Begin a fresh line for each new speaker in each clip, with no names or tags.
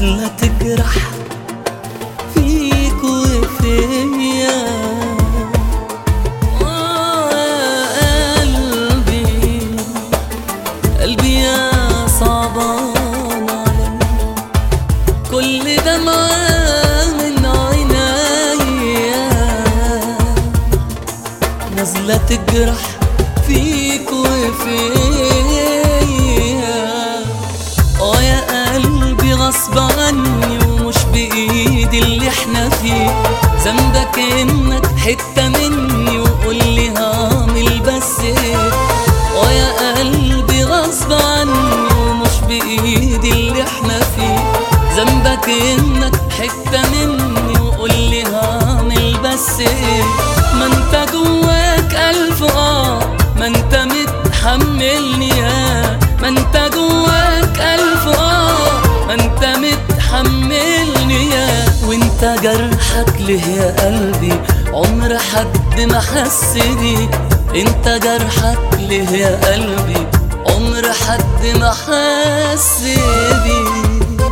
نازلة تجرح فيك وفيا. قلبي يا صعبان علي، كل دمعة من عينيا نازلة تجرح فيك وفيا. يا قلبي غصب عني ومش بإيدي اللي احنا فيه، ذنبك انك حتة مني وقولي هعمل بس ايه. يا قلبي غصب عني ومش بإيدي اللي احنا فيه، ذنبك انك حتة مني وقولي هعمل بس ايه. ما انت جواك ألف ما انت متحملني يا، ما انت جواك ألف ما انت متحملني يا. وانت جرحك ليه يا قلبي عمر حد ما حس بيه، انت جرحك ليه يا قلبي عمر حد ما حس بيه.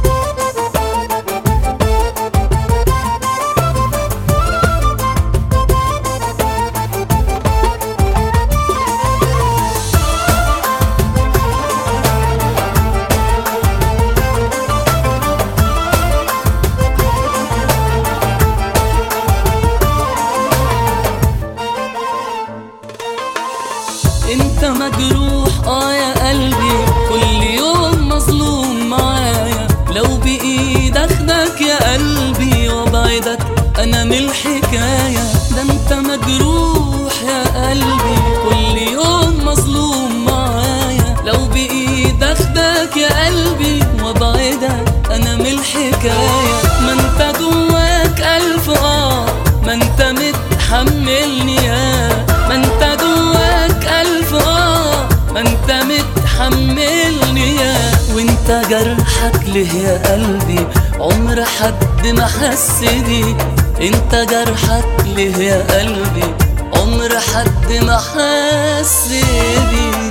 انت مجروح يا قلبي، كل يوم مظلوم معايا. لو بإيدك اخدك يا قلبي وابعدك انا من الحكاية. ده انت مجروح يا قلبي، كل يوم مظلوم معايا. لو بإيدك اخدك يا قلبي وابعدك انا من الحكاية. ما انت جواك ألف ما انت متحملني يا، ما انت جواك ألف ما انت متحملني يا. وانت جرحك ليه يا قلبي عمر حد ما حس بيه، انت جرحك ليه يا قلبي عمر حد ما حس بيه.